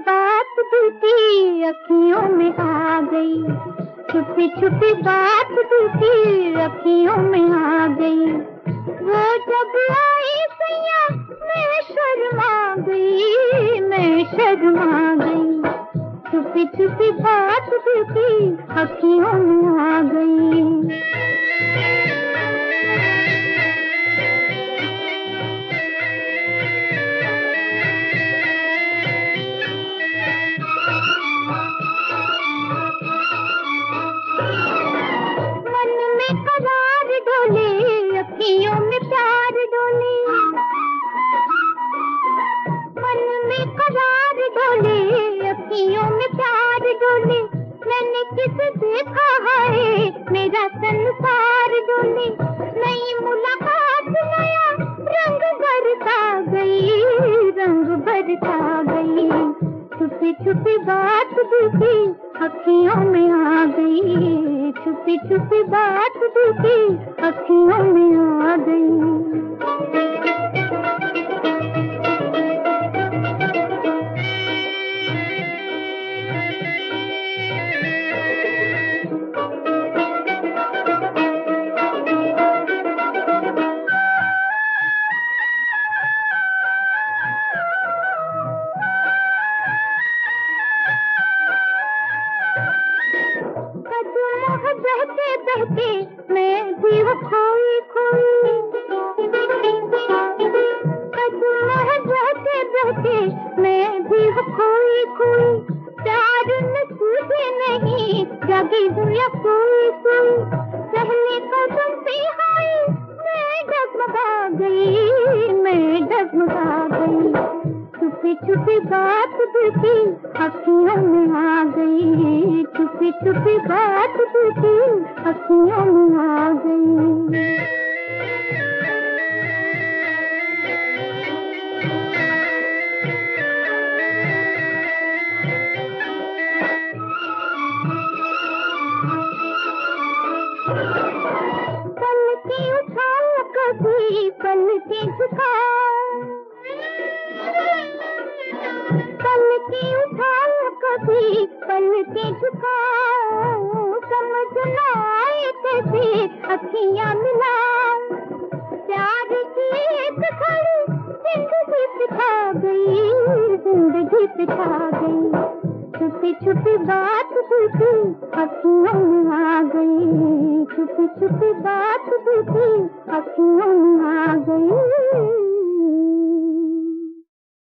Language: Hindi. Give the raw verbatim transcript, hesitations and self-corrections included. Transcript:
बात दिल की अखियों में आ गई, छुपी छुपी बात दिल की अखियों में आ गई। वो जब आई सैया मैं शर्मा गई, मैं शर्मा गई। छुपी छुपी बात दिल की अखियों में आ गई। अखियों में प्यार डोले, मन में करार डोले, अखियों में प्यार डोले। मैंने किसे देखा है मेरा संसार डोले। नई मुलाकात नया रंग बरसा गई, रंग बरसा गई। छुपी छुपी बात दिल की अखियों में आ गई, छुपी छुपी बात दिल की अखियों में आ गई। बहते बहते मैं भी वो खोई खोई, कदम बहते बहते मैं भी वो खोई खोई। प्यार न सूझे नहीं जगी हुआ कोई कोई। पहले कदम पे आई मैं डगमगा गई, मैं डगमगा गई। छुपी छुपी बात दिल की अखियों में आ गई, छुपी छुपी बात दिल की अखियों में आ गई। पलके उठाओ कभी पलके झुकाओ, पलके उठाओ कभी पलके झुकाओ। समझ ना आए कैसे अखियां मिलाओ। प्यार की एक घड़ी जिंदगी पिछा गई, जिंदगी पिछा गई। छुपी छुपी बात दिल की अखियों में आ गई, छुपी छुपी बात दिल की अखियों में आ